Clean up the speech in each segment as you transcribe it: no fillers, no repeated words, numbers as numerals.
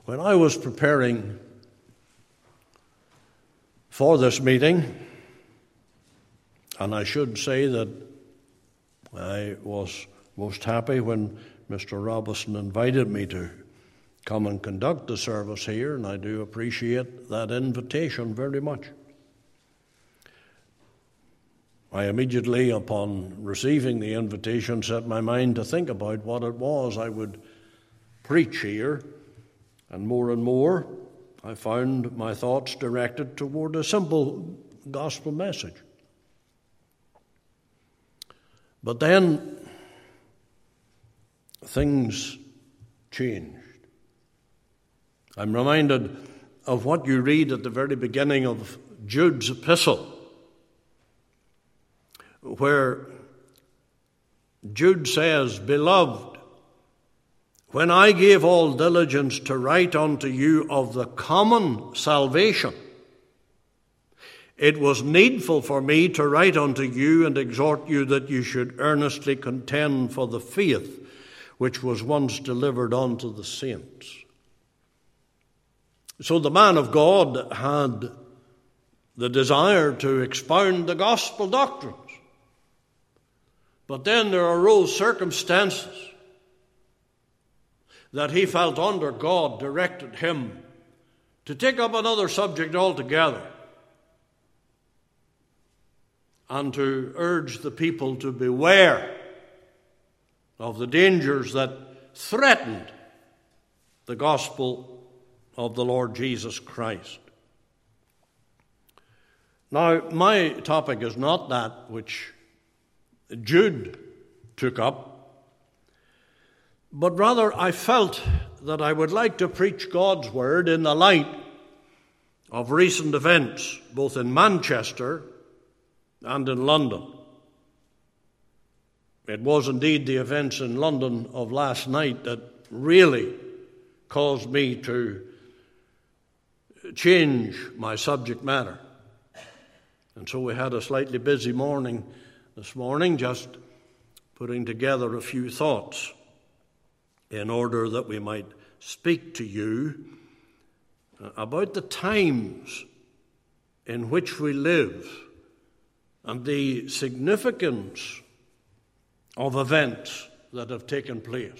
When I was preparing for this meeting, and I should say that I was most happy when Mr. Robinson invited me to come and conduct the service here, and I do appreciate that invitation very much. I immediately, upon receiving the invitation, set my mind to think about what it was I would preach here, and more, I found my thoughts directed toward a simple gospel message. But then things changed. I'm reminded of what you read at the very beginning of Jude's epistle, where Jude says, "Beloved, when I gave all diligence to write unto you of the common salvation, it was needful for me to write unto you and exhort you that you should earnestly contend for the faith which was once delivered unto the saints." So the man of God had the desire to expound the gospel doctrines. But then there arose circumstances that he felt under God directed him to take up another subject altogether and to urge the people to beware of the dangers that threatened the gospel of the Lord Jesus Christ. Now, my topic is not that which Jude took up, but rather I felt that I would like to preach God's word in the light of recent events, both in Manchester and in London. It was indeed the events in London of last night that really caused me to change my subject matter. And so we had a slightly busy morning this morning, just putting together a few thoughts in order that we might speak to you about the times in which we live and the significance of events that have taken place.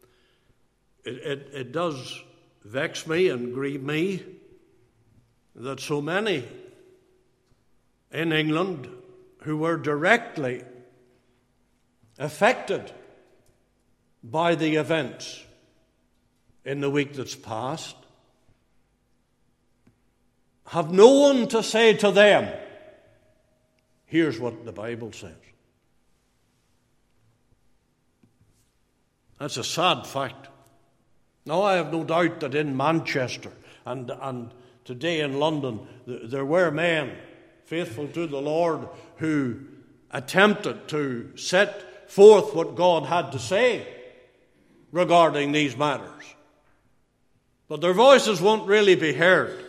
It does vex me and grieve me that so many in England who were directly affected by the events in the week that's passed have no one to say to them, here's what the Bible says. That's a sad fact. Now, I have no doubt that in Manchester and today in London, there were men faithful to the Lord who attempted to set forth what God had to say regarding these matters. But their voices won't really be heard.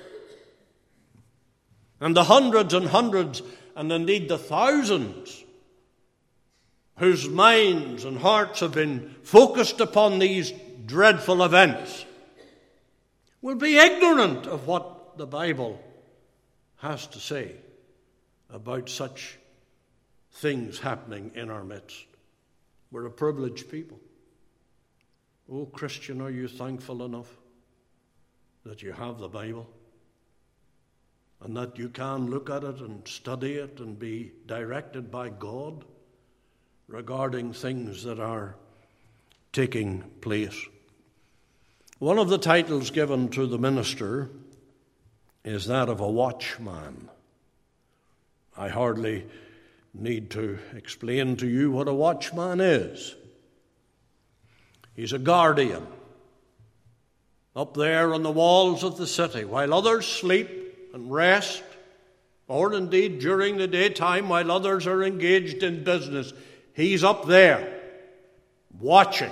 And the hundreds and indeed the thousands whose minds and hearts have been focused upon these dreadful events will be ignorant of what the Bible has to say about such things happening in our midst. We're a privileged people. Oh, Christian, are you thankful enough that you have the Bible and that you can look at it and study it and be directed by God regarding things that are taking place? One of the titles given to the minister is that of a watchman. I hardly need to explain to you what a watchman is. He's a guardian up there on the walls of the city while others sleep and rest, or indeed during the daytime while others are engaged in business. He's up there watching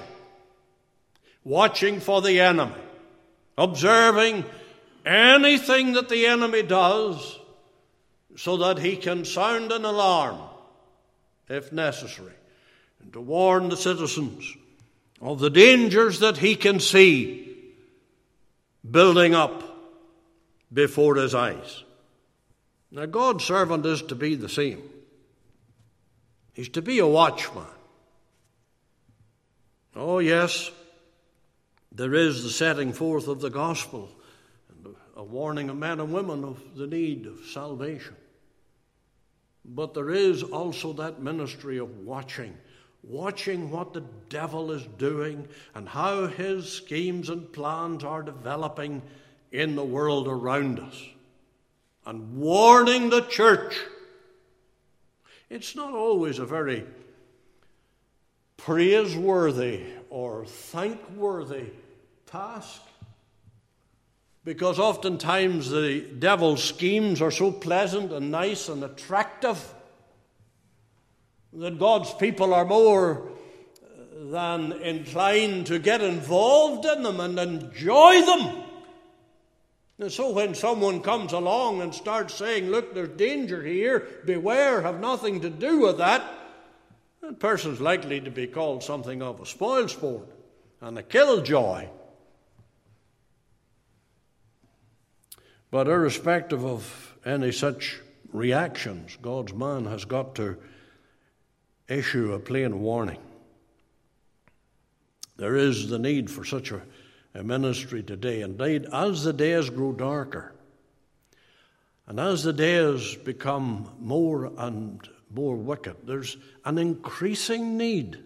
for the enemy, observing anything that the enemy does so that he can sound an alarm if necessary, and to warn the citizens of the dangers that he can see building up before his eyes. Now, God's servant is to be the same. He's to be a watchman. Oh, yes, there is the setting forth of the gospel and a warning of men and women of the need of salvation. But there is also that ministry of watching what the devil is doing and how his schemes and plans are developing in the world around us, and warning the church. It's not always a very praiseworthy or thankworthy task, because oftentimes the devil's schemes are so pleasant and nice and attractive that God's people are more than inclined to get involved in them and enjoy them. And so when someone comes along and starts saying, look, there's danger here, beware, have nothing to do with that, that person's likely to be called something of a spoilsport and a killjoy. But irrespective of any such reactions, God's man has got to issue a plain warning. There is the need for such a ministry today. Indeed, as the days grow darker, and as the days become more and more wicked, there's an increasing need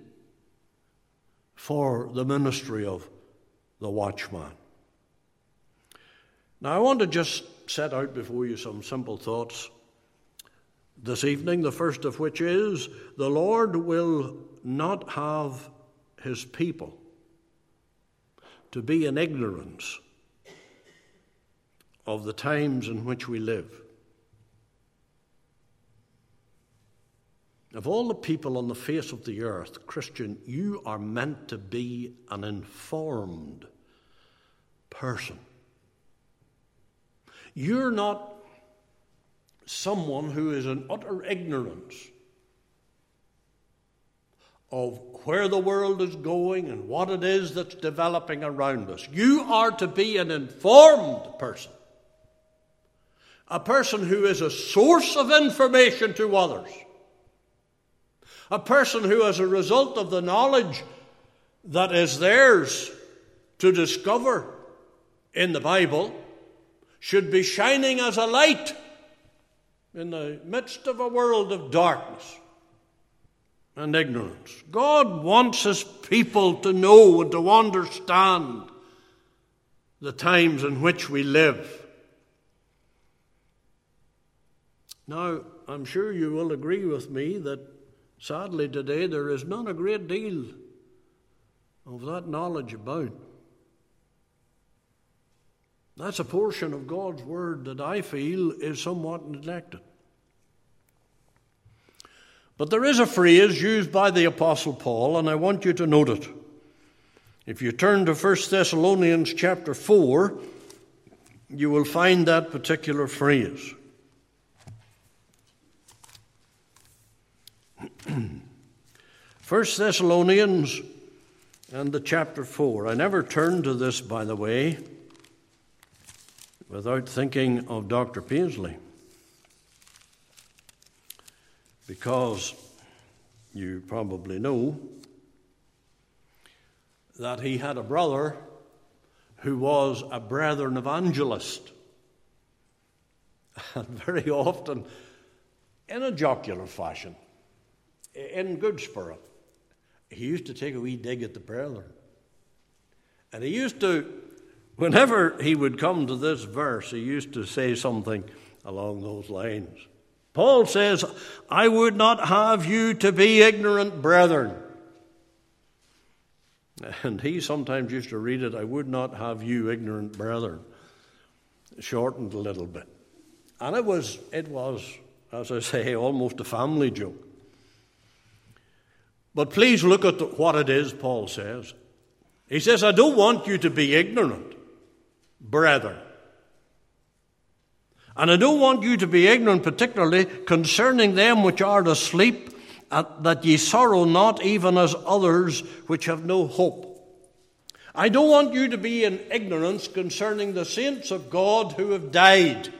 for the ministry of the watchman. Now, I want to just set out before you some simple thoughts this evening, the first of which is, the Lord will not have his people to be in ignorance of the times in which we live. Of all the people on the face of the earth, Christian, you are meant to be an informed person. You're not someone who is in utter ignorance of where the world is going and what it is that's developing around us. You are to be an informed person, a person who is a source of information to others, a person who, as a result of the knowledge that is theirs to discover in the Bible, should be shining as a light in the midst of a world of darkness and ignorance. God wants his people to know and to understand the times in which we live. Now, I'm sure you will agree with me that sadly today there is not a great deal of that knowledge about. That's a portion of God's word that I feel is somewhat neglected. But there is a phrase used by the Apostle Paul, and I want you to note it. If you turn to 1 Thessalonians chapter 4, you will find that particular phrase. 1 Thessalonians and the chapter 4. I never turn to this, by the way, without thinking of Dr. Paisley, because you probably know that he had a brother who was a brethren evangelist, and very often in a jocular fashion, in good spirit, he used to take a wee dig at the brethren. And he used to, whenever he would come to this verse, he used to say something along those lines. Paul says, I would not have you to be ignorant, brethren. And he sometimes used to read it, I would not have you ignorant, brethren. Shortened a little bit. And it was, as I say, almost a family joke. But please look at what it is Paul says. He says, I don't want you to be ignorant, brethren. And I don't want you to be ignorant particularly concerning them which are asleep, that ye sorrow not even as others which have no hope. I don't want you to be in ignorance concerning the saints of God who have died.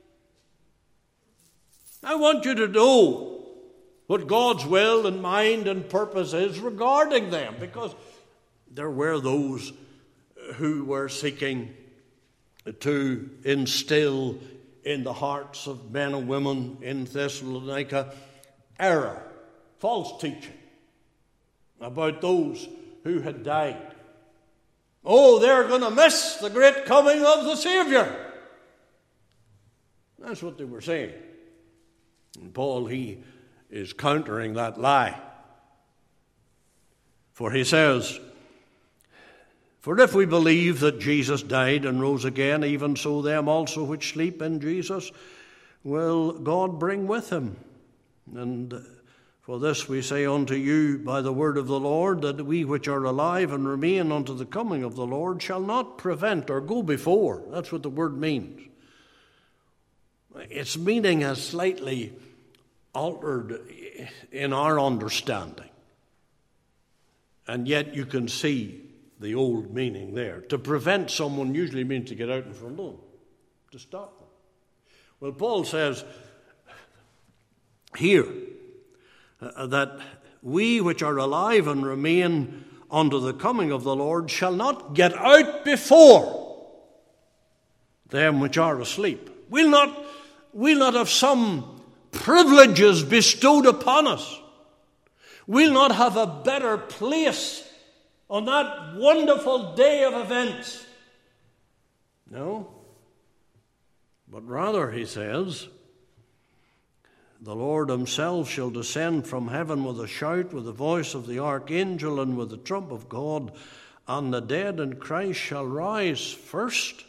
I want you to know what God's will and mind and purpose is regarding them, because there were those who were seeking to instill in the hearts of men and women in Thessalonica error, false teaching about those who had died. Oh, they're going to miss the great coming of the Savior. That's what they were saying. And Paul, he is countering that lie. For he says, "For if we believe that Jesus died and rose again, even so them also which sleep in Jesus will God bring with him. And for this we say unto you by the word of the Lord, that we which are alive and remain unto the coming of the Lord shall not prevent or go before." That's what the word means. Its meaning has slightly altered in our understanding. And yet you can see the old meaning there. To prevent someone usually means to get out in front of them, to stop them. Well, Paul says here that we which are alive and remain unto the coming of the Lord shall not get out before them which are asleep. We'll not have some privileges bestowed upon us. We'll not have a better place on that wonderful day of events. No. But rather, he says, the Lord himself shall descend from heaven with a shout, with the voice of the archangel, and with the trump of God, and the dead in Christ shall rise first.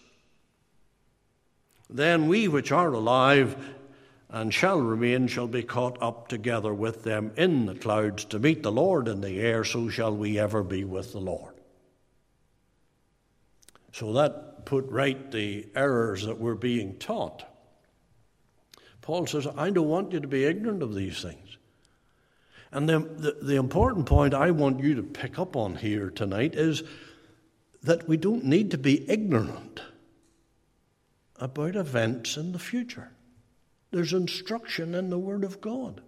Then we which are alive and shall remain shall be caught up together with them in the clouds to meet the Lord in the air, so shall we ever be with the Lord. So that put right the errors that were being taught. Paul says, I don't want you to be ignorant of these things. And the important point I want you to pick up on here tonight is that we don't need to be ignorant about events in the future. There's instruction in the Word of God.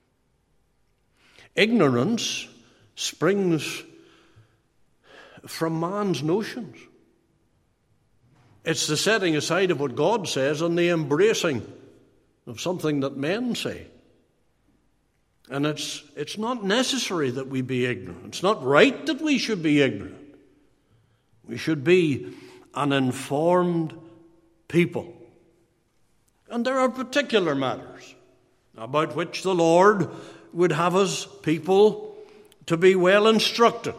Ignorance springs from man's notions. It's the setting aside of what God says and the embracing of something that men say. And it's not necessary that we be ignorant. It's not right that we should be ignorant. We should be an informed people. And there are particular matters about which the Lord would have us people to be well instructed.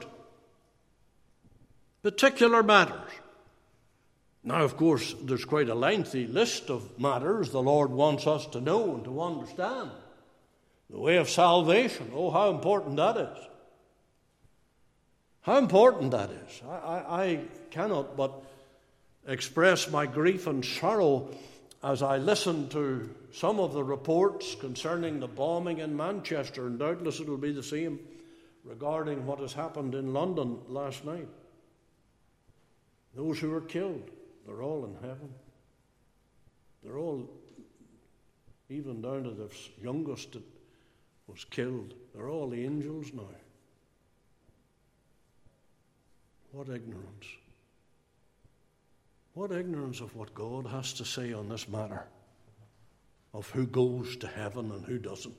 Particular matters. Now, of course, there's quite a lengthy list of matters the Lord wants us to know and to understand. The way of salvation. Oh, how important that is. How important that is. I cannot but express my grief and sorrow as I listen to some of the reports concerning the bombing in Manchester, and doubtless it'll be the same regarding what has happened in London last night. Those who were killed, they're all in heaven. They're all, even down to the youngest that was killed, they're all angels now. What ignorance. What ignorance of what God has to say on this matter, of who goes to heaven and who doesn't.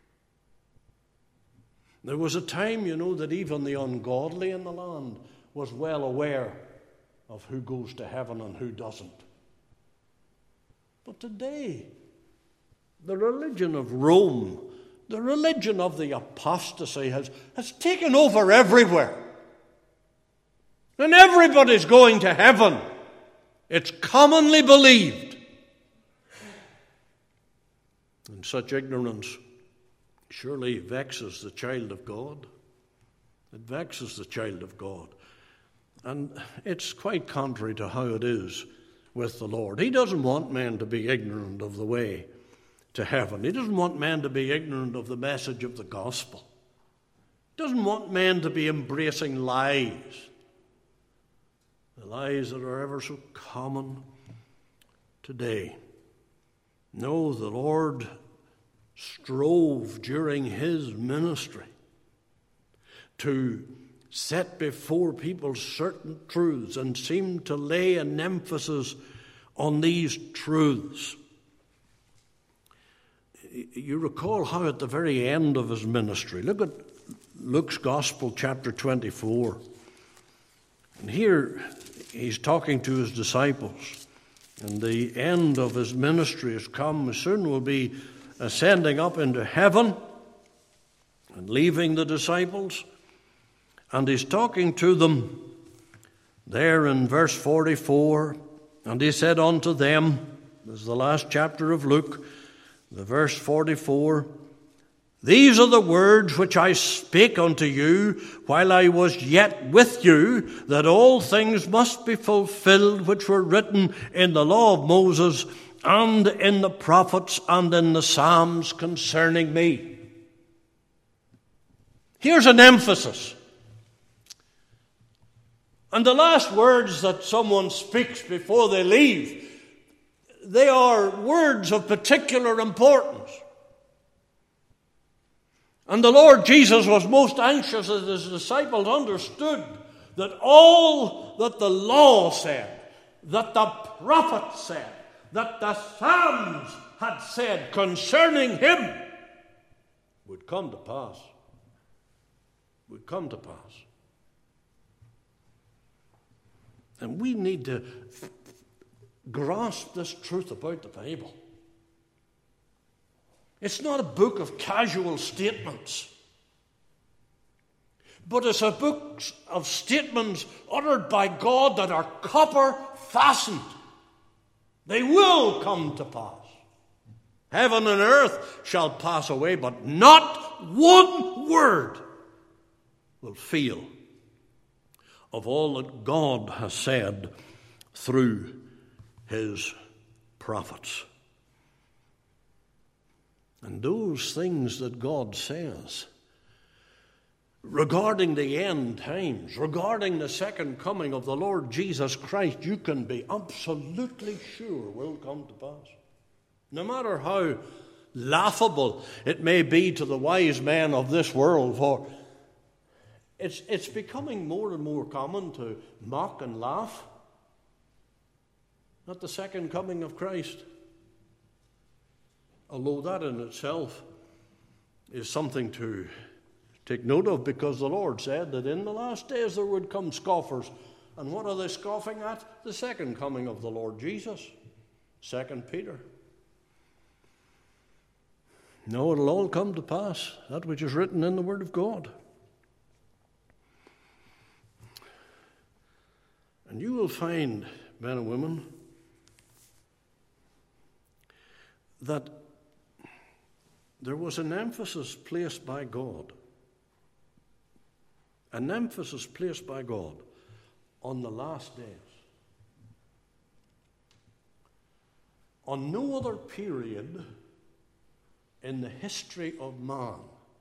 There was a time, that even the ungodly in the land was well aware of who goes to heaven and who doesn't. But today, the religion of Rome, the religion of the apostasy has taken over everywhere. And everybody's going to heaven. It's commonly believed. And such ignorance surely vexes the child of God. It vexes the child of God. And it's quite contrary to how it is with the Lord. He doesn't want men to be ignorant of the way to heaven. He doesn't want men to be ignorant of the message of the gospel. He doesn't want men to be embracing lies the lies that are ever so common today. No, the Lord strove during his ministry to set before people certain truths and seemed to lay an emphasis on these truths. You recall how at the very end of his ministry, look at Luke's Gospel, chapter 24. And here he's talking to his disciples. And the end of his ministry has come. Soon will be ascending up into heaven and leaving the disciples. And he's talking to them there in verse 44. And he said unto them, this is the last chapter of Luke, the verse 44, these are the words which I spake unto you while I was yet with you, that all things must be fulfilled which were written in the law of Moses and in the prophets and in the Psalms concerning me. Here's an emphasis. And the last words that someone speaks before they leave, they are words of particular importance. And the Lord Jesus was most anxious that his disciples understood that all that the law said, that the prophets said, that the Psalms had said concerning him would come to pass. Would come to pass. And we need to grasp this truth about the Bible. It's not a book of casual statements, but it's a book of statements uttered by God that are copper fastened. They will come to pass. Heaven and earth shall pass away, but not one word will fail of all that God has said through his prophets. And those things that God says regarding the end times, regarding the second coming of the Lord Jesus Christ, you can be absolutely sure will come to pass. No matter how laughable it may be to the wise men of this world, for it's becoming more and more common to mock and laugh at the second coming of Christ. Although that in itself is something to take note of, because the Lord said that in the last days there would come scoffers. And what are they scoffing at? The second coming of the Lord Jesus. 2 Peter. No, it'll all come to pass, that which is written in the Word of God. And you will find, men and women, that there was an emphasis placed by God. An emphasis placed by God on the last days. On no other period in the history of man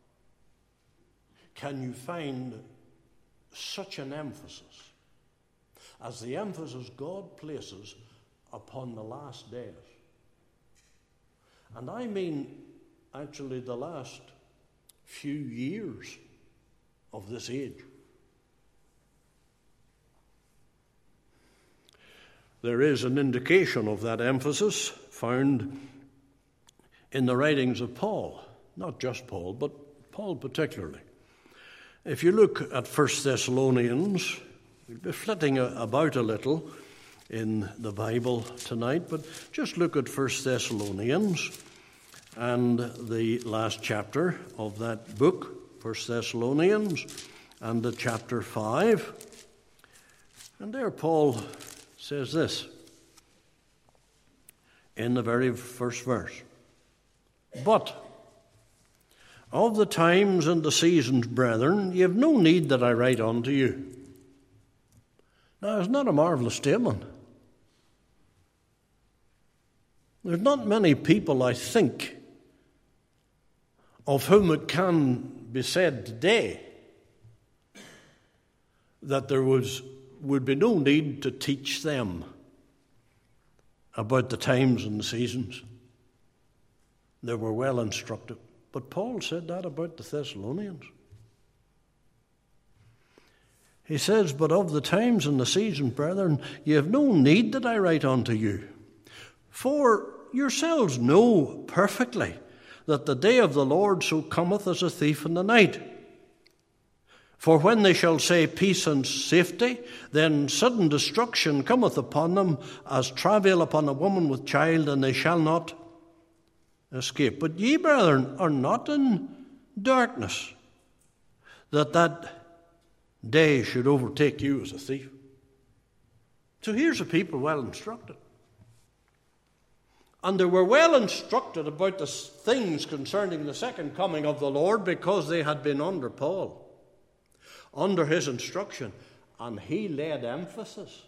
can you find such an emphasis as the emphasis God places upon the last days. And I mean actually the last few years of this age. There is an indication of that emphasis found in the writings of Paul. Not just Paul, but Paul particularly. If you look at 1 Thessalonians, we'll be flitting about a little in the Bible tonight, but just look at 1 Thessalonians and the last chapter of that book, 1 Thessalonians, and the chapter 5. And there Paul says this in the very first verse. But of the times and the seasons, brethren, ye have no need that I write unto you. Now, it's not a marvelous statement. There's not many people, I think, of whom it can be said today that there was would be no need to teach them about the times and the seasons. They were well instructed. But Paul said that about the Thessalonians. He says, "But of the times and the seasons, brethren, ye have no need that I write unto you. For yourselves know perfectly that the day of the Lord so cometh as a thief in the night. For when they shall say peace and safety, then sudden destruction cometh upon them as travail upon a woman with child, and they shall not escape. But ye, brethren, are not in darkness, that day should overtake you as a thief." So here's a people well instructed. And they were well instructed about the things concerning the second coming of the Lord because they had been under Paul, under his instruction, and he laid emphasis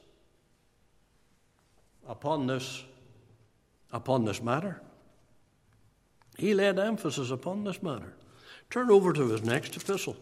upon this matter. He laid emphasis upon this matter. Turn over to his next epistle.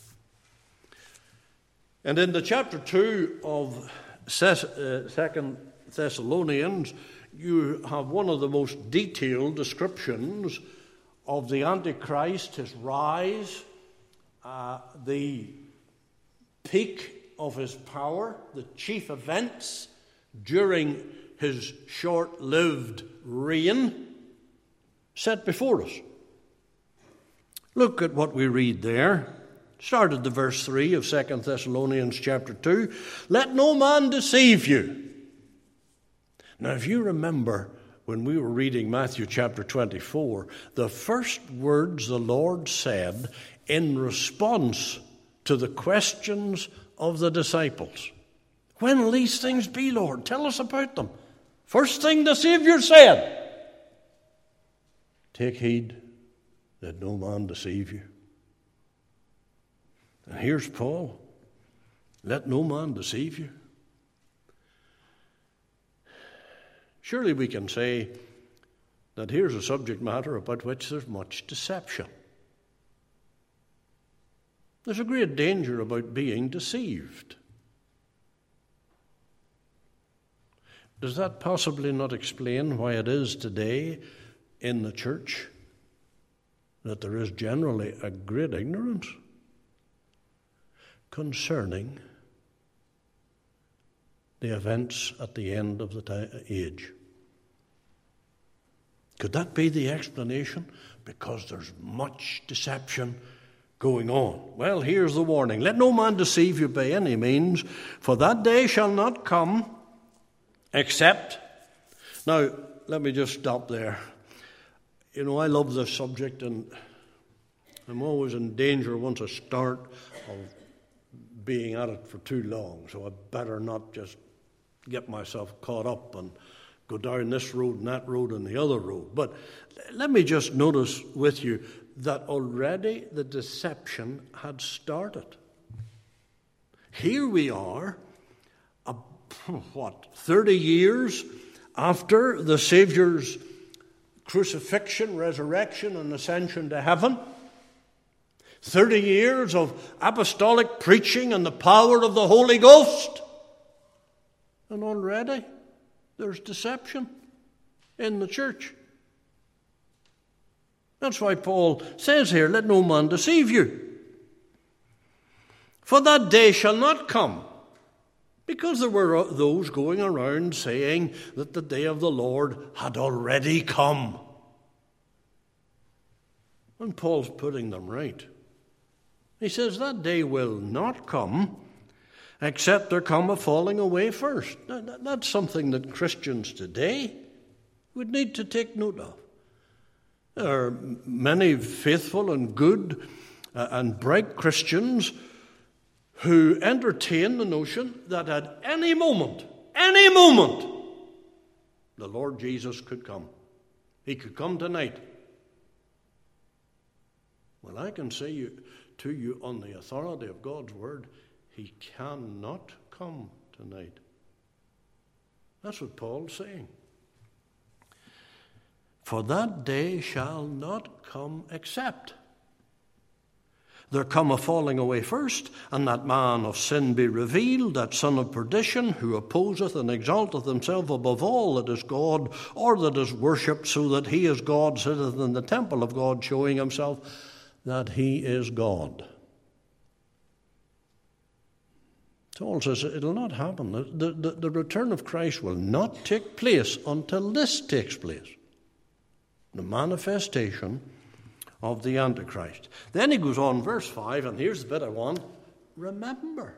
And in the chapter 2 of 2 Thessalonians, you have one of the most detailed descriptions of the Antichrist, his rise, the peak of his power, the chief events during his short-lived reign set before us. Look at what we read there. Start at the verse 3 of 2 Thessalonians chapter 2. "Let no man deceive you." Now, if you remember when we were reading Matthew chapter 24, the first words the Lord said in response to the questions of the disciples, "When will these things be, Lord? Tell us about them." First thing the Savior said, "Take heed that no man deceive you." And here's Paul. Let no man deceive you. Surely we can say that here's a subject matter about which there's much deception. There's a great danger about being deceived. Does that possibly not explain why it is today in the church that there is generally a great ignorance concerning the events at the end of the age? Could that be the explanation? Because there's much deception going on. Well, here's the warning. "Let no man deceive you by any means, for that day shall not come except..." Now, let me just stop there. You know, I love this subject, and I'm always in danger once I start of being at it for too long, so I better not just get myself caught up and go down this road and that road and the other road. But let me just notice with you that already the deception had started. Here we are, 30 years after the Saviour's crucifixion, resurrection, and ascension to heaven. 30 years of apostolic preaching and the power of the Holy Ghost. And already there's deception in the church. That's why Paul says here, "Let no man deceive you. For that day shall not come." Because there were those going around saying that the day of the Lord had already come. And Paul's putting them right. He says that day will not come except there come a falling away first. Now, that's something that Christians today would need to take note of. There are many faithful and good and bright Christians who entertain the notion that at any moment, the Lord Jesus could come. He could come tonight. Well, I can say to you on the authority of God's word, He cannot come tonight. That's what Paul's saying. For that day shall not come except there come a falling away first, and that man of sin be revealed, that son of perdition, who opposeth and exalteth himself above all that is God, or that is worshipped, so that he is God, sitteth in the temple of God, showing himself that he is God. Paul says it'll not happen. The return of Christ will not take place until this takes place. The manifestation of the Antichrist. Then he goes on, verse 5, and here's the bit I want. Remember,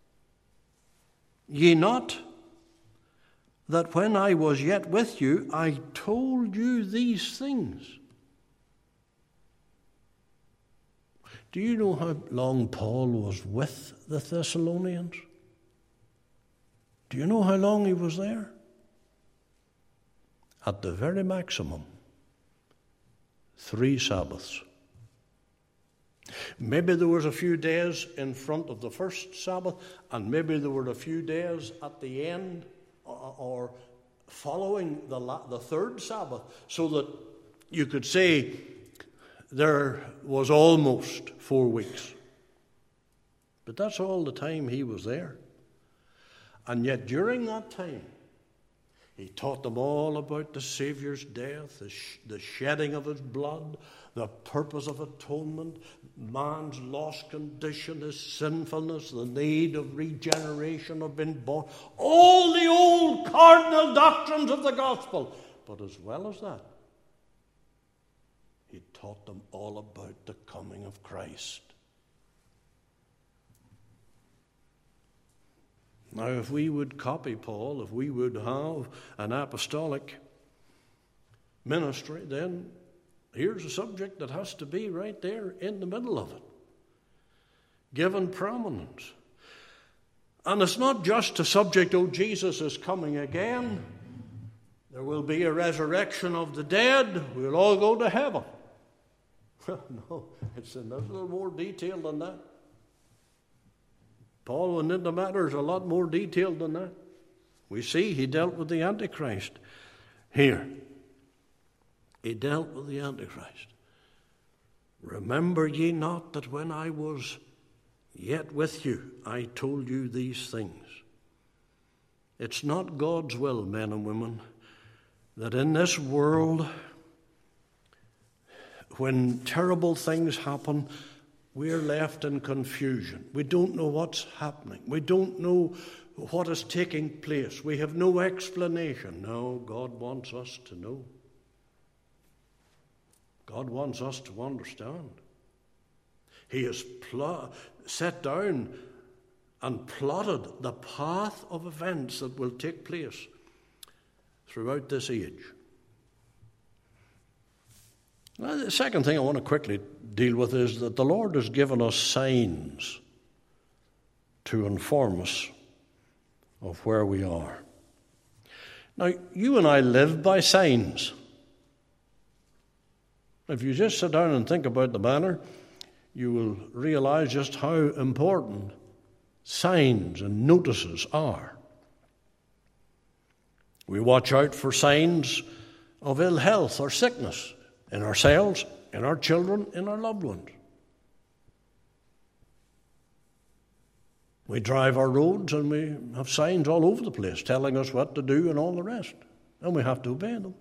ye not that when I was yet with you, I told you these things. Do you know how long Paul was with the Thessalonians? Do you know how long he was there? At the very maximum, 3 Sabbaths. Maybe there was a few days in front of the first Sabbath, and maybe there were a few days at the end or following the third Sabbath, so that you could say there was almost 4 weeks. But that's all the time he was there. And yet during that time, he taught them all about the Saviour's death, the shedding of his blood, the purpose of atonement, man's lost condition, his sinfulness, the need of regeneration, of being born. All the old cardinal doctrines of the gospel. But as well as that, he taught them all about the coming of Christ. Now, if we would copy Paul, if we would have an apostolic ministry, then here's a subject that has to be right there in the middle of it, given prominence. And it's not just a subject, oh, Jesus is coming again. There will be a resurrection of the dead. We'll all go to heaven. No, it's in a little more detail than that. Paul went into matters a lot more detailed than that. We see he dealt with the Antichrist here. He dealt with the Antichrist. Remember ye not that when I was yet with you, I told you these things. It's not God's will, men and women, that in this world, when terrible things happen, we're left in confusion. We don't know what's happening. We don't know what is taking place. We have no explanation. No, God wants us to know. God wants us to understand. He has set down and plotted the path of events that will take place throughout this age. Now, the second thing I want to quickly deal with is that the Lord has given us signs to inform us of where we are. Now, you and I live by signs. If you just sit down and think about the matter, you will realize just how important signs and notices are. We watch out for signs of ill health or sickness in ourselves, in our children, in our loved ones. We drive our roads and we have signs all over the place telling us what to do and all the rest. And we have to obey them.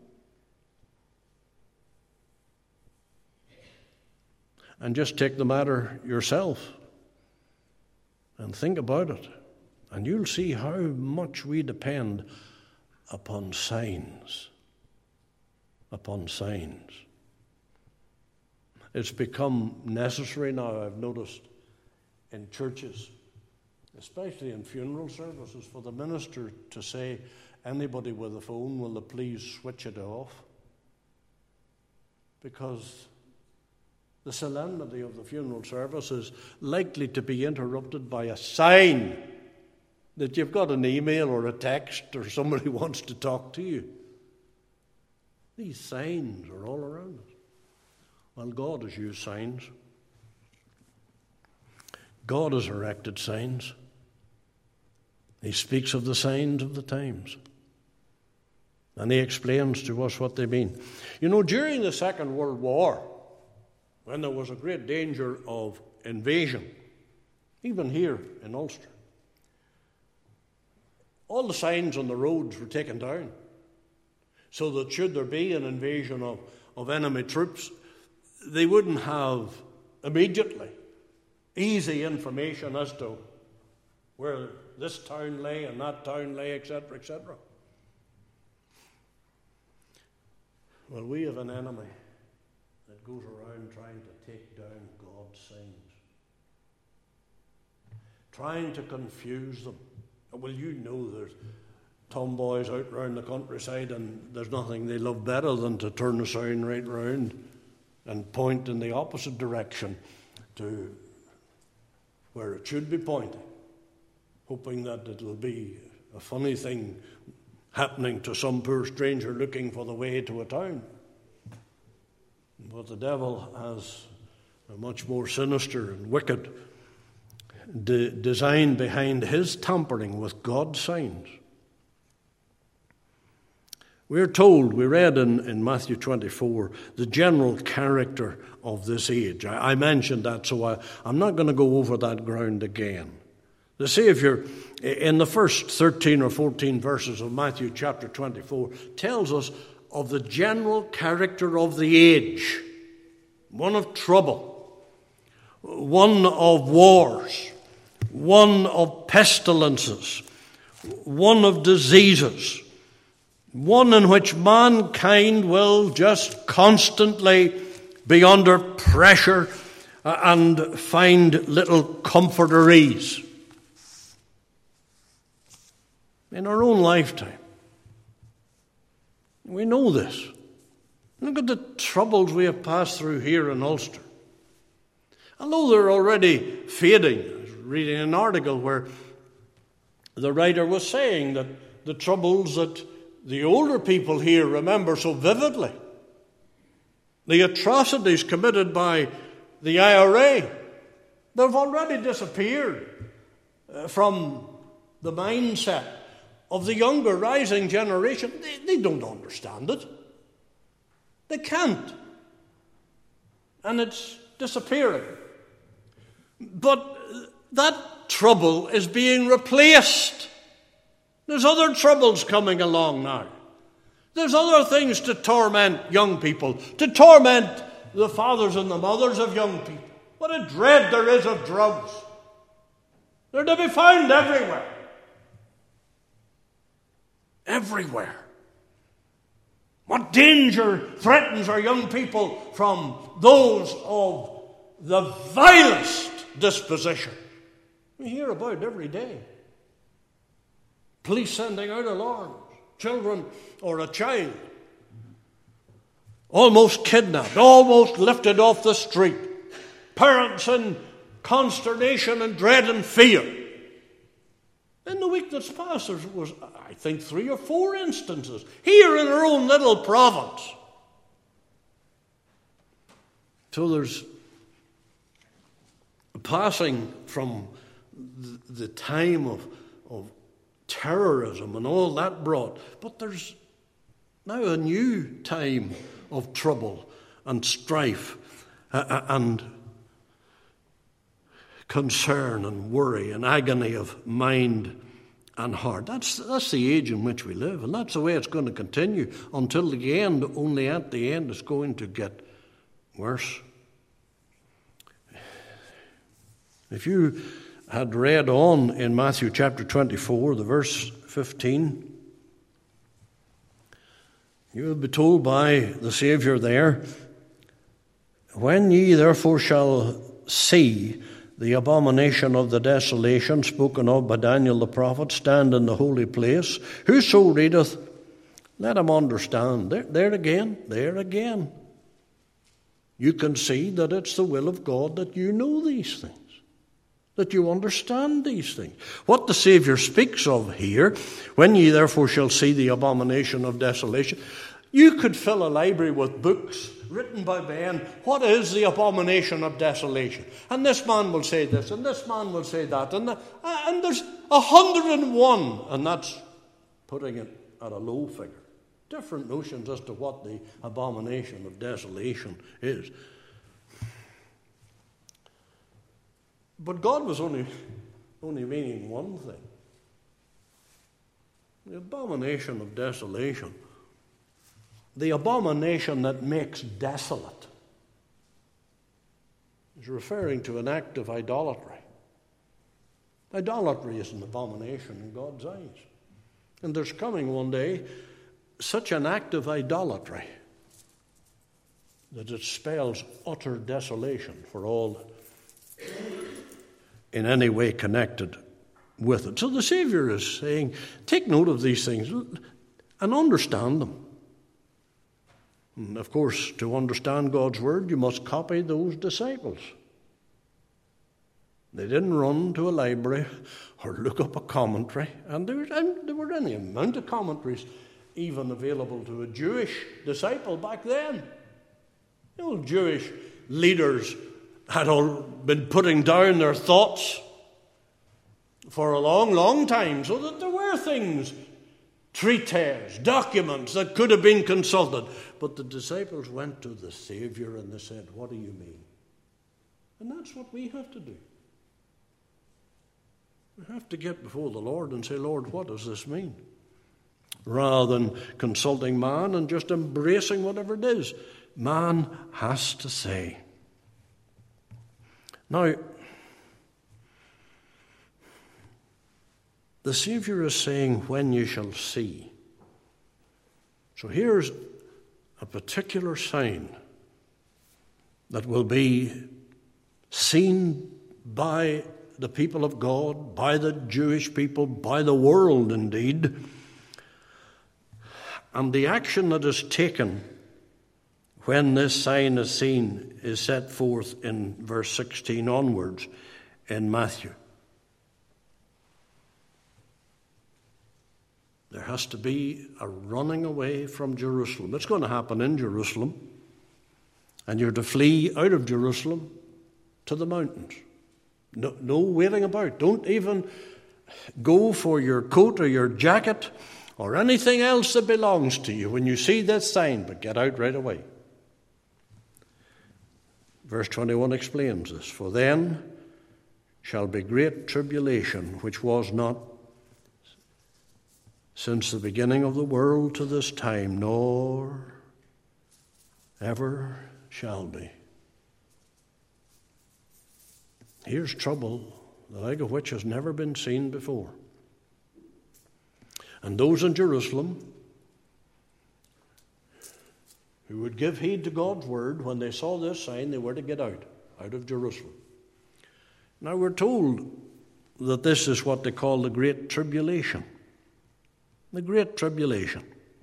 And just take the matter yourself and think about it. And you'll see how much we depend upon signs. Upon signs. It's become necessary now, I've noticed, in churches, especially in funeral services, for the minister to say, anybody with a phone, will they please switch it off? Because the solemnity of the funeral service is likely to be interrupted by a sign that you've got an email or a text or somebody wants to talk to you. These signs are all around us. Well, God has used signs. God has erected signs. He speaks of the signs of the times. And he explains to us what they mean. You know, during the Second World War, when there was a great danger of invasion, even here in Ulster. All the signs on the roads were taken down, so that should there be an invasion of enemy troops, they wouldn't have immediately easy information as to where this town lay and that town lay, etc., etc. Well, we have an enemy that goes around trying to take down God's signs, trying to confuse them. Well, you know there's tomboys out round the countryside, and there's nothing they love better than to turn the sign right round and point in the opposite direction to where it should be pointing, hoping that it'll be a funny thing happening to some poor stranger looking for the way to a town. But the devil has a much more sinister and wicked design behind his tampering with God's signs. We're told, we read in Matthew 24, the general character of this age. I mentioned that, so I'm not going to go over that ground again. The Saviour, in the first 13 or 14 verses of Matthew chapter 24, tells us of the general character of the age. One of trouble, one of wars, one of pestilences, one of diseases, one in which mankind will just constantly be under pressure and find little comfort or ease. In our own lifetime, we know this. Look at the troubles we have passed through here in Ulster. Although they're already fading. I was reading an article where the writer was saying that the troubles that the older people here remember so vividly, the atrocities committed by the IRA, they've already disappeared from the mindset of the younger rising generation. They don't understand it. They can't. And it's disappearing. But that trouble is being replaced. There's other troubles coming along now. There's other things to torment young people, to torment the fathers and the mothers of young people. What a dread there is of drugs. They're to be found everywhere. Everywhere. What danger threatens our young people from those of the vilest disposition? We hear about it every day. Police sending out alarms. Children or a child almost kidnapped, almost lifted off the street. Parents in consternation and dread and fear. In the week that's passed, there was, I think, 3 or 4 instances here in our own little province. So there's a passing from the time of terrorism and all that brought, but there's now a new time of trouble and strife and concern and worry and agony of mind and heart. That's the age in which we live, and that's the way it's going to continue until the end. Only at the end it's going to get worse. If you had read on in Matthew chapter 24, the verse 15, you will be told by the Saviour there, "When ye therefore shall see the abomination of the desolation spoken of by Daniel the prophet stand in the holy place, whoso readeth, let him understand." There again. You can see that it's the will of God that you know these things, that you understand these things. What the Saviour speaks of here, when ye therefore shall see the abomination of desolation, you could fill a library with books written by men. What is the abomination of desolation? And this man will say this, and this man will say that, and there's 101, and that's putting it at a low figure. Different notions as to what the abomination of desolation is. But God was only meaning one thing. The abomination of desolation. The abomination that makes desolate is referring to an act of idolatry. Idolatry is an abomination in God's eyes. And there's coming one day such an act of idolatry that it spells utter desolation for all in any way connected with it. So the Savior is saying, take note of these things and understand them. And of course, to understand God's word, you must copy those disciples. They didn't run to a library or look up a commentary, and there were any amount of commentaries even available to a Jewish disciple back then. The old Jewish leaders had all been putting down their thoughts for a long, long time, so that there were things, treatises, documents that could have been consulted. But the disciples went to the Savior and they said, what do you mean? And that's what we have to do. We have to get before the Lord and say, Lord, what does this mean? Rather than consulting man and just embracing whatever it is. Man has to say. Now, the Savior is saying, when you shall see. So here's a particular sign that will be seen by the people of God, by the Jewish people, by the world indeed. And the action that is taken when this sign is seen is set forth in verse 16 onwards in Matthew. There has to be a running away from Jerusalem. It's going to happen in Jerusalem. And you're to flee out of Jerusalem to the mountains. No waiting about. Don't even go for your coat or your jacket or anything else that belongs to you when you see this sign, but get out right away. Verse 21 explains this. For then shall be great tribulation, which was not since the beginning of the world to this time, nor ever shall be. Here's trouble, the like of which has never been seen before. And those in Jerusalem who would give heed to God's word, when they saw this sign, they were to get out of Jerusalem. Now we're told that this is what they call the Great Tribulation. The Great Tribulation.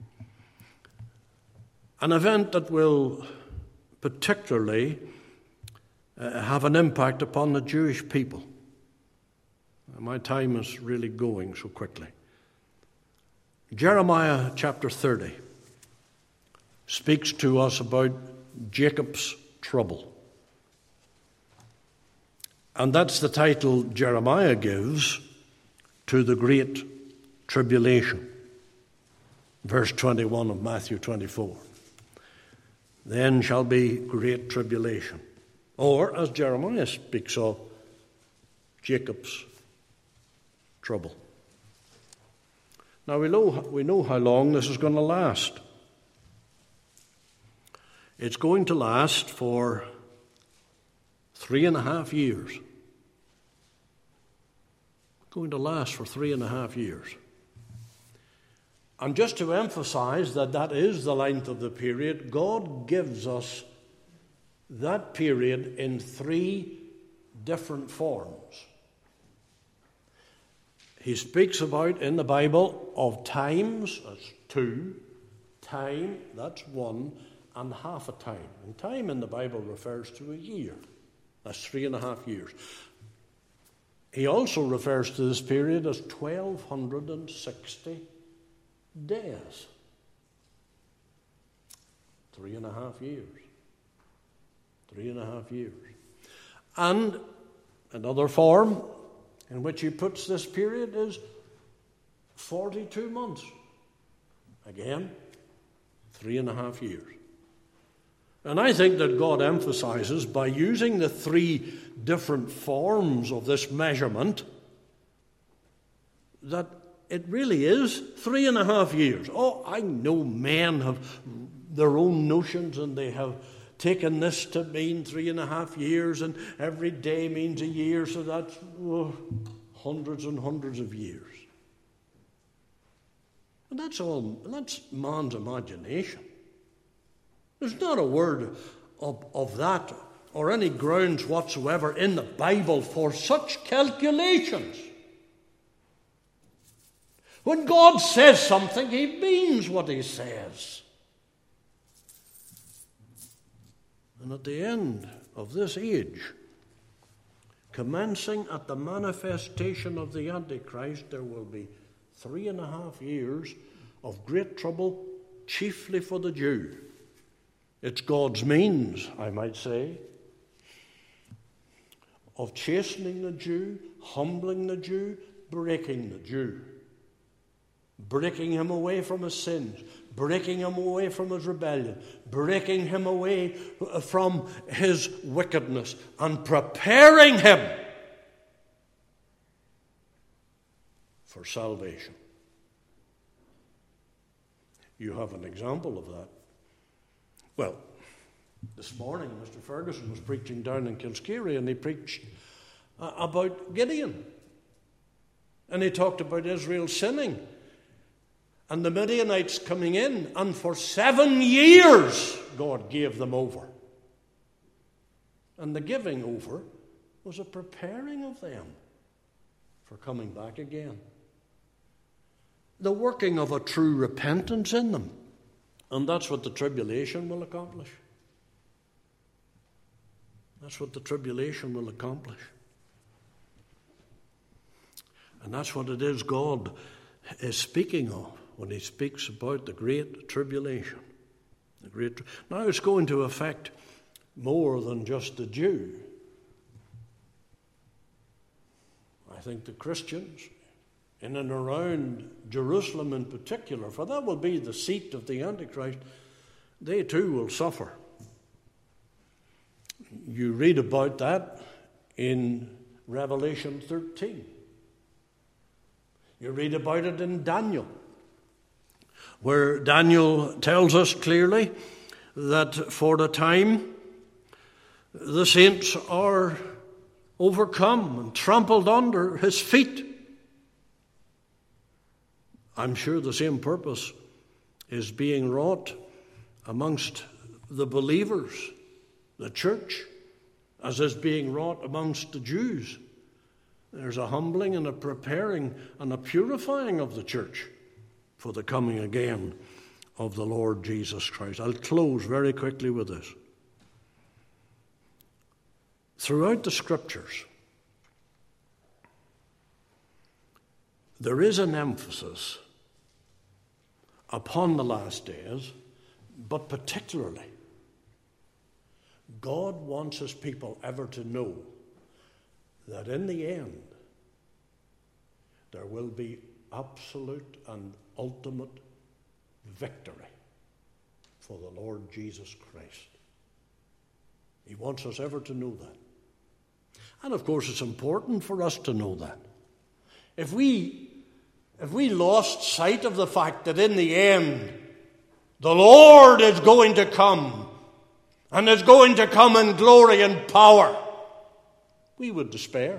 An event that will particularly have an impact upon the Jewish people. My time is really going so quickly. Jeremiah chapter 30 speaks to us about Jacob's trouble. And that's the title Jeremiah gives to the Great Tribulation. Verse 21 of Matthew 24. Then shall be great tribulation. Or, as Jeremiah speaks of, Jacob's trouble. Now we know how long this is going to last. It's going to last for 3.5 years. Going to last for 3.5 years. And just to emphasize that is the length of the period, God gives us that period in 3 different forms. He speaks about in the Bible of times, that's 2, time, that's 1, and half a time. And time in the Bible refers to a year. That's 3.5 years. He also refers to this period as 1,260 days. 3.5 years. 3.5 years. And another form in which he puts this period is 42 months. Again, 3.5 years. And I think that God emphasizes, by using the three different forms of this measurement, that it really is 3.5 years. Oh, I know men have their own notions, and they have taken this to mean 3.5 years, and every day means a year, so that's hundreds and hundreds of years. And that's man's imagination. There's not a word of that or any grounds whatsoever in the Bible for such calculations. When God says something, he means what he says. And at the end of this age, commencing at the manifestation of the Antichrist, there will be 3.5 years of great trouble, chiefly for the Jew. It's God's means, I might say, of chastening the Jew, humbling the Jew, breaking the Jew. Breaking him away from his sins, breaking him away from his rebellion, breaking him away from his wickedness, and preparing him for salvation. You have an example of that. Well, this morning Mr. Ferguson was preaching down in Kilskeary, and he preached about Gideon. And he talked about Israel sinning and the Midianites coming in, and for 7 years God gave them over. And the giving over was a preparing of them for coming back again. The working of a true repentance in them. And that's what the tribulation will accomplish. That's what the tribulation will accomplish. And that's what it is God is speaking of when he speaks about the great tribulation. Now it's going to affect more than just the Jew. I think the Christians in and around Jerusalem in particular, for that will be the seat of the Antichrist, they too will suffer. You read about that in Revelation 13. You read about it in Daniel, where Daniel tells us clearly that for the time the saints are overcome and trampled under his feet. I'm sure the same purpose is being wrought amongst the believers, the church, as is being wrought amongst the Jews. There's a humbling and a preparing and a purifying of the church for the coming again of the Lord Jesus Christ. I'll close very quickly with this. Throughout the Scriptures, there is an emphasis upon the last days, but particularly, God wants his people ever to know that in the end, there will be absolute and ultimate victory for the Lord Jesus Christ. He wants us ever to know that. And of course, it's important for us to know that. If we lost sight of the fact that in the end, the Lord is going to come, and is going to come in glory and power, we would despair.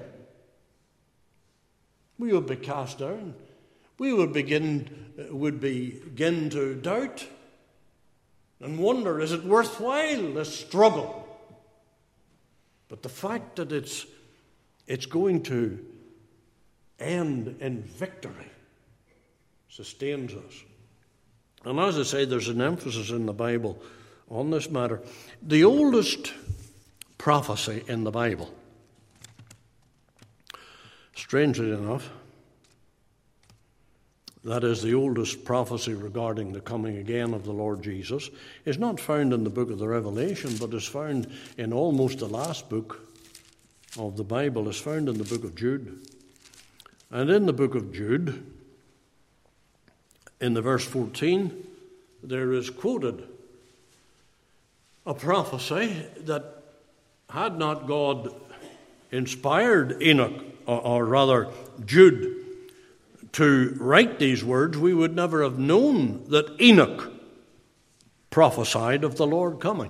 We would be cast down. We would begin to doubt and wonder, is it worthwhile, this struggle? But the fact that it's going to end in victory sustains us. And as I say, there's an emphasis in the Bible on this matter. The oldest prophecy in the Bible, strangely enough, that is the oldest prophecy regarding the coming again of the Lord Jesus, is not found in the book of the Revelation, but is found in almost the last book of the Bible, is found in the book of Jude. And in the book of Jude, in the verse 14, there is quoted a prophecy that had not God inspired Enoch, or rather Jude, to write these words, we would never have known that Enoch prophesied of the Lord coming.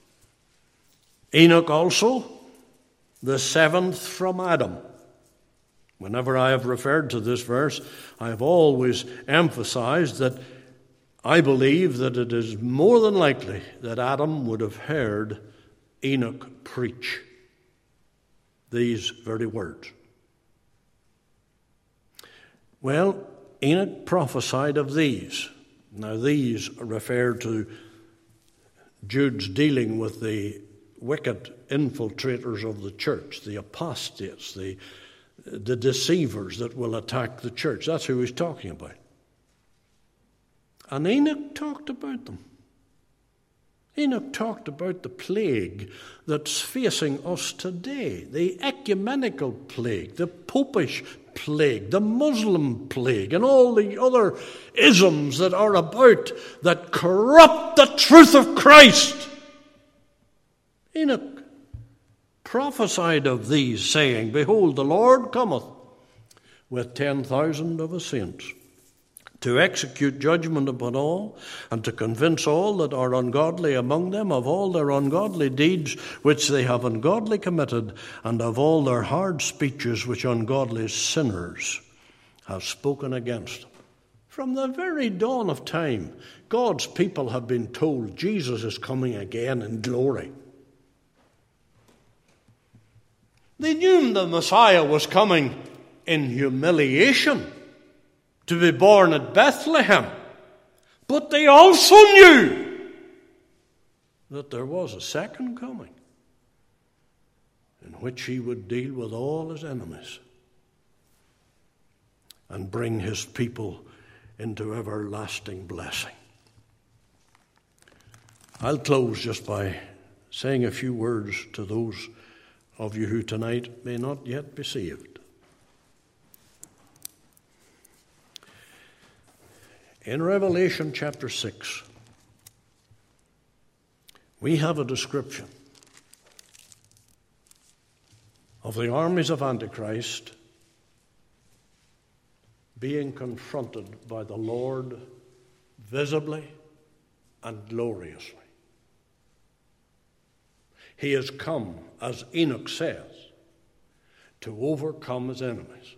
Enoch also, the seventh from Adam. Whenever I have referred to this verse, I have always emphasized that I believe that it is more than likely that Adam would have heard Enoch preach these very words. Well, Enoch prophesied of these. Now, these refer to Jude's dealing with the wicked infiltrators of the church, the apostates, the deceivers that will attack the church. That's who he's talking about. And Enoch talked about them. Enoch talked about the plague that's facing us today, the ecumenical plague, the popish plague, the Muslim plague, and all the other isms that are about that corrupt the truth of Christ. Enoch prophesied of these, saying, Behold, the Lord cometh with 10,000 of his saints, to execute judgment upon all, and to convince all that are ungodly among them of all their ungodly deeds which they have ungodly committed, and of all their hard speeches which ungodly sinners have spoken against them. From the very dawn of time, God's people have been told Jesus is coming again in glory. They knew the Messiah was coming in humiliation, to be born at Bethlehem. But they also knew that there was a second coming in which he would deal with all his enemies and bring his people into everlasting blessing. I'll close just by saying a few words to those of you who tonight may not yet be saved. In Revelation chapter 6, we have a description of the armies of Antichrist being confronted by the Lord visibly and gloriously. He has come, as Enoch says, to overcome his enemies.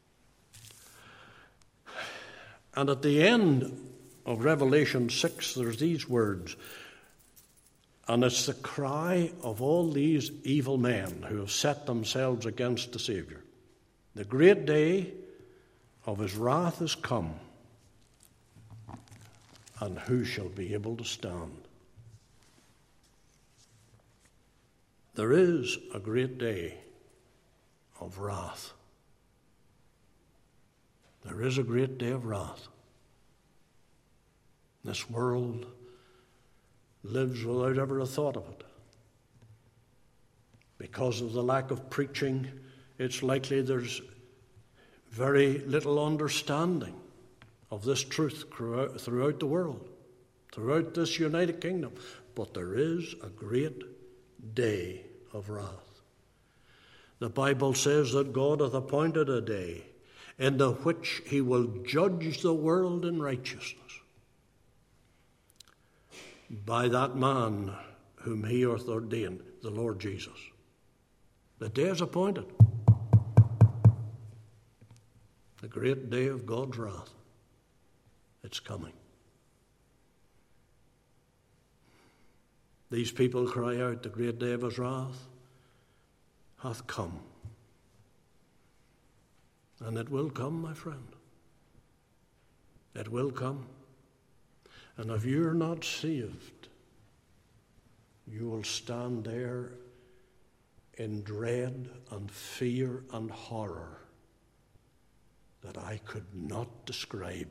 And at the end of Revelation 6, there's these words, and it's the cry of all these evil men who have set themselves against the Savior. The great day of his wrath is come, and who shall be able to stand? There is a great day of wrath. There is a great day of wrath. This world lives without ever a thought of it. Because of the lack of preaching, it's likely there's very little understanding of this truth throughout the world, throughout this United Kingdom. But there is a great day of wrath. The Bible says that God hath appointed a day in the which he will judge the world in righteousness by that man whom he hath ordained, the Lord Jesus. The day is appointed. The great day of God's wrath. It's coming. These people cry out, the great day of his wrath hath come. And it will come, my friend. It will come. And if you're not saved, you will stand there in dread and fear and horror that I could not describe.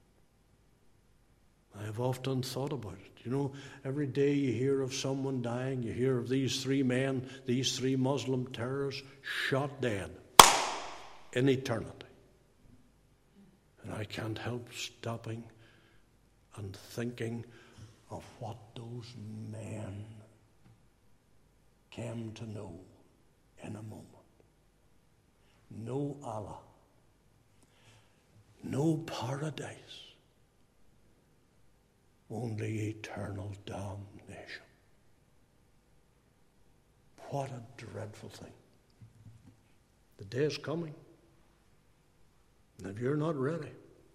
I have often thought about it. You know, every day you hear of someone dying, you hear of these three men, these three Muslim terrorists shot dead in eternity. And I can't help stopping and thinking of what those men came to know in a moment. No Allah, no paradise, only eternal damnation. What a dreadful thing. The day is coming. And if you're not ready,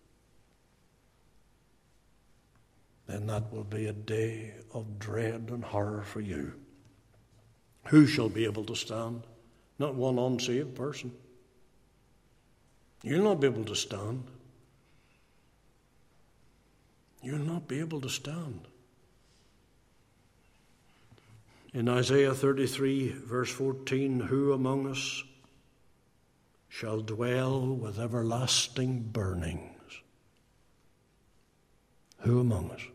then that will be a day of dread and horror for you. Who shall be able to stand? Not one unsaved person. You'll not be able to stand. You'll not be able to stand. In Isaiah 33, verse 14, who among us shall dwell with everlasting burnings? Who among us?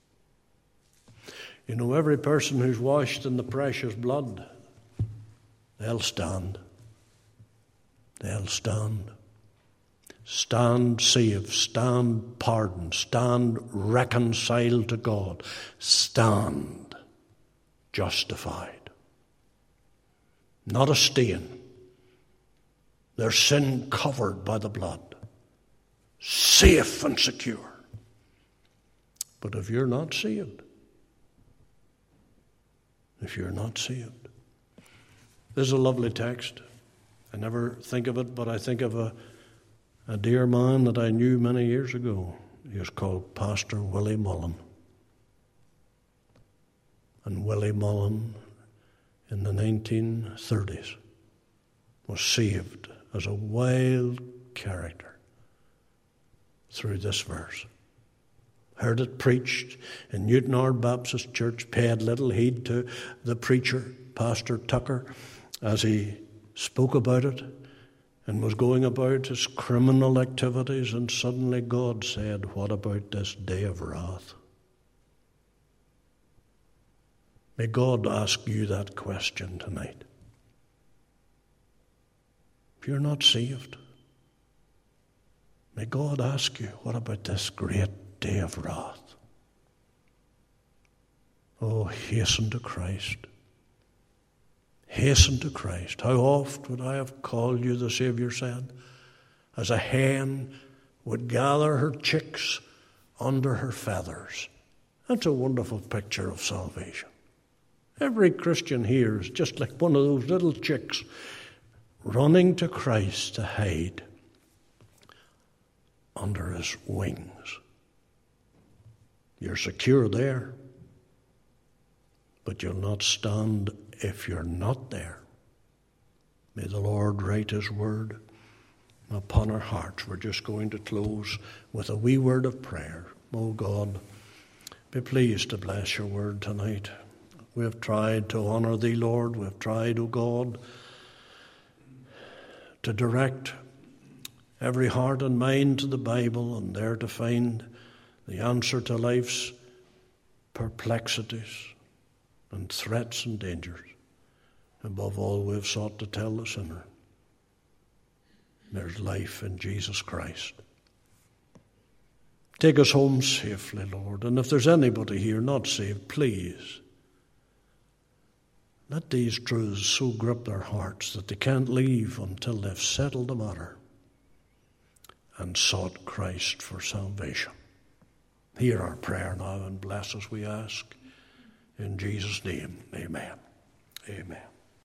You know, every person who's washed in the precious blood, they'll stand. They'll stand. Stand saved, stand pardoned, stand reconciled to God, stand justified. Not a stain. Their sin covered by the blood. Safe and secure. But if you're not saved, this is a lovely text. I never think of it, but I think of a dear man that I knew many years ago. He was called Pastor Willie Mullen. And Willie Mullen, in the 1930s, was saved as a wild character through this verse. Heard it preached in Newtonard Baptist Church, paid little heed to the preacher, Pastor Tucker, as he spoke about it and was going about his criminal activities, and suddenly God said, what about this day of wrath? May God ask you that question tonight. If you're not saved, may God ask you, what about this great day of wrath? Oh, hasten to Christ. Hasten to Christ. How oft would I have called you, the Savior said, as a hen would gather her chicks under her feathers. That's a wonderful picture of salvation. Every Christian here is just like one of those little chicks running to Christ to hide under his wings. You're secure there, but you'll not stand if you're not there. May the Lord write his word upon our hearts. We're just going to close with a wee word of prayer. Oh God, be pleased to bless your word tonight. We have tried to honor thee, Lord. We have tried, O God, to direct every heart and mind to the Bible, and there to find the answer to life's perplexities and threats and dangers. Above all, we have sought to tell the sinner there's life in Jesus Christ. Take us home safely, Lord. And if there's anybody here not saved, please let these truths so grip their hearts that they can't leave until they've settled the matter and sought Christ for salvation. Hear our prayer now and bless us, we ask. In Jesus' name, amen. Amen.